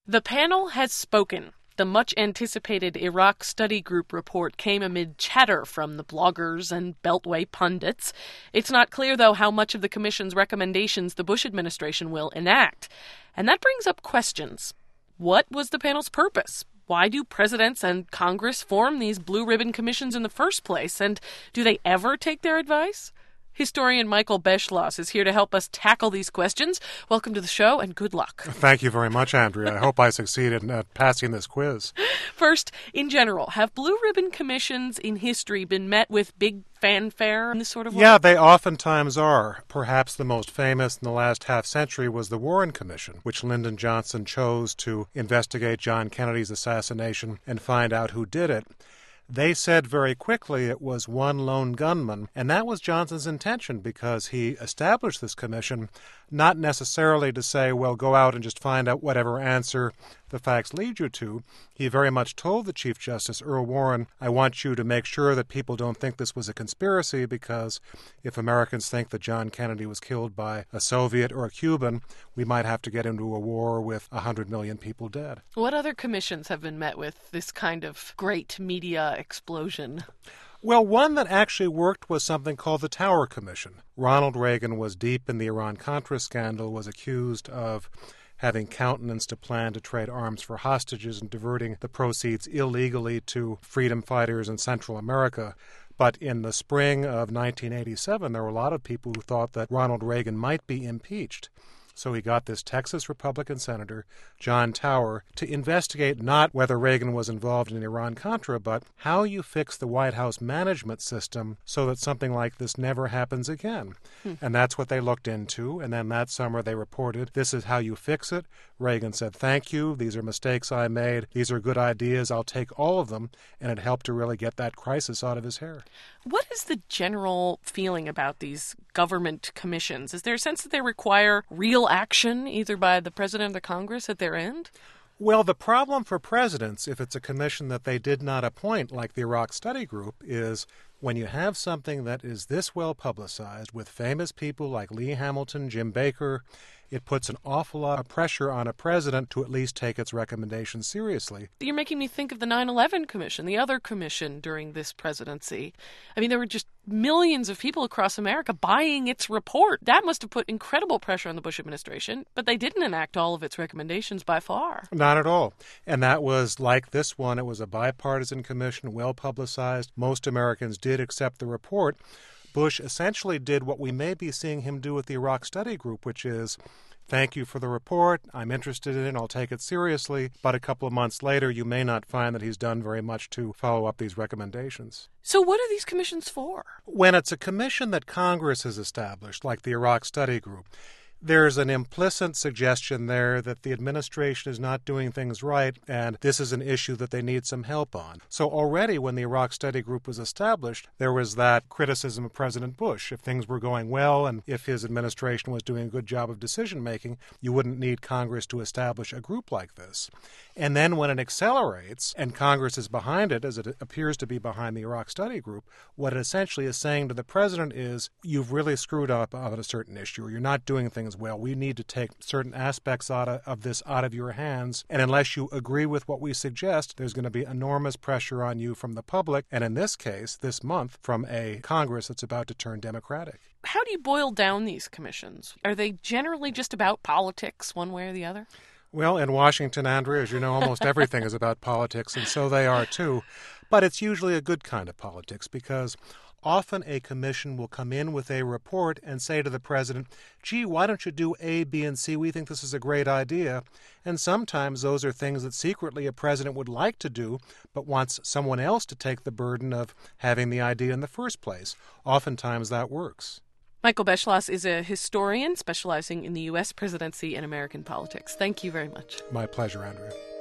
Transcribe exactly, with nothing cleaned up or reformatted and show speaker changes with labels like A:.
A: The panel has spoken. The much-anticipated Iraq Study Group report came amid chatter from the bloggers and Beltway pundits. It's not clear, though, how much of the commission's recommendations the Bush administration will enact. And that brings up questions. What was the panel's purpose? Why do presidents and Congress form these blue-ribbon commissions in the first place? And do they ever take their advice? Historian Michael Beschloss is here to help us tackle these questions. Welcome to the show, and good luck.
B: Thank you very much, Andrea. I hope I succeed in uh, passing this quiz.
A: First, in general, have blue ribbon commissions in history been met with big fanfare in this sort of way?
B: Yeah, they oftentimes are. Perhaps the most famous in the last half century was the Warren Commission, which Lyndon Johnson chose to investigate John Kennedy's assassination and find out who did it. They said very quickly it was one lone gunman, and that was Johnson's intention because he established this commission not necessarily to say, well, go out and just find out whatever answer the facts lead you to. He very much told the Chief Justice, Earl Warren, I want you to make sure that people don't think this was a conspiracy, because if Americans think that John Kennedy was killed by a Soviet or a Cuban, we might have to get into a war with one hundred million people dead.
A: What other commissions have been met with this kind of great media explosion?
B: Well, one that actually worked was something called the Tower Commission. Ronald Reagan was deep in the Iran-Contra scandal, was accused of having countenanced a plan to trade arms for hostages and diverting the proceeds illegally to freedom fighters in Central America. But in the spring of nineteen eighty-seven, there were a lot of people who thought that Ronald Reagan might be impeached. So he got this Texas Republican Senator, John Tower, to investigate not whether Reagan was involved in Iran-Contra, but how you fix the White House management system so that something like this never happens again. Hmm. And that's what they looked into. And then that summer they reported, this is how you fix it. Reagan said, thank you. These are mistakes I made. These are good ideas. I'll take all of them. And it helped to really get that crisis out of his hair.
A: What is the general feeling about these government commissions? Is there a sense that they require real action, either by the president or the Congress at their end?
B: Well, the problem for presidents, if it's a commission that they did not appoint, like the Iraq Study Group, is when you have something that is this well publicized with famous people like Lee Hamilton, Jim Baker, it puts an awful lot of pressure on a president to at least take its recommendations seriously.
A: You're making me think of the nine eleven Commission, the other commission during this presidency. I mean, there were just millions of people across America buying its report. That must have put incredible pressure on the Bush administration, but they didn't enact all of its recommendations by far.
B: Not at all. And that was like this one. It was a bipartisan commission, well publicized. Most Americans did accept the report. Bush essentially did what we may be seeing him do with the Iraq Study Group, which is, thank you for the report, I'm interested in it, I'll take it seriously, but a couple of months later you may not find that he's done very much to follow up these recommendations.
A: So what are these commissions for?
B: When it's a commission that Congress has established, like the Iraq Study Group, there's an implicit suggestion there that the administration is not doing things right, and this is an issue that they need some help on. So already when the Iraq Study Group was established, there was that criticism of President Bush. If things were going well and if his administration was doing a good job of decision-making, you wouldn't need Congress to establish a group like this. And then when it accelerates, and Congress is behind it, as it appears to be behind the Iraq Study Group, what it essentially is saying to the president is, you've really screwed up on a certain issue, or you're not doing things well. We need to take certain aspects out of, of this out of your hands, and unless you agree with what we suggest, there's going to be enormous pressure on you from the public, and in this case, this month, from a Congress that's about to turn Democratic.
A: How do you boil down these commissions? Are they generally just about politics, one way or the other?
B: Well, in Washington, Andrea, as you know, almost everything is about politics, and so they are too. But it's usually a good kind of politics, because often a commission will come in with a report and say to the president, gee, why don't you do A, B, and C? We think this is a great idea. And sometimes those are things that secretly a president would like to do, but wants someone else to take the burden of having the idea in the first place. Oftentimes that works.
A: Michael Beschloss is a historian specializing in the U S presidency and American politics. Thank you very much.
B: My pleasure, Andrea.